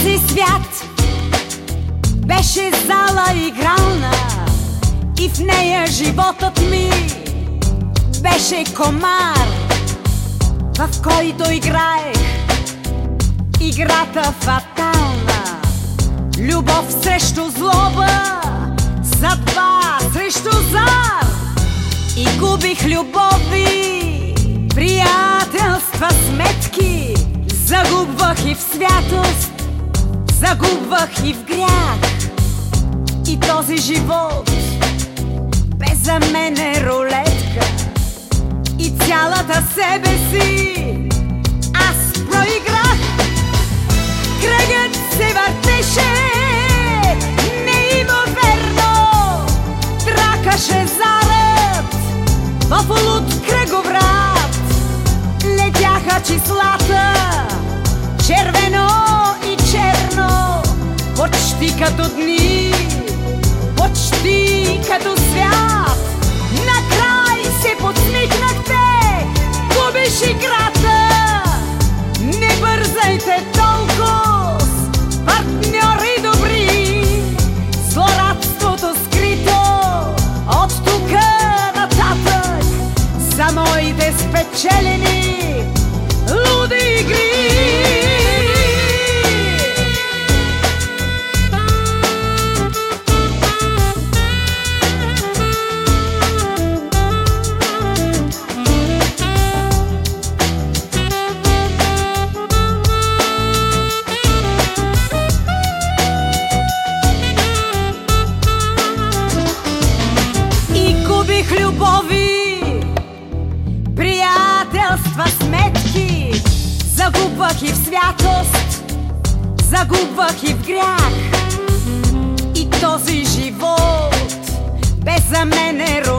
Този свят беше зала игрална и в нея животът ми беше комар, в който играех играта фатална. Любов срещу злоба, съдба срещу зар. И губих любови, приятелства, сметки. Загубвах и в святост, загубвах и в грях. И този живот бе за мене рулетка. И цялата себе си аз проиграх. Кръгът се въртеше неимоверно, тракаше зарът в луд кръговрат. Летяха числата червено и черно, почти като дни, почти като свят. Накрай се подсмихнахте, губиш играта. Не бързайте толкова, партньори добри. Злорадството скрито от тука нататък за моите спечелени луди игри. Любови, приятелства, сметки. Загубвах и в святост, загубвах и в грях. И този живот бе за мене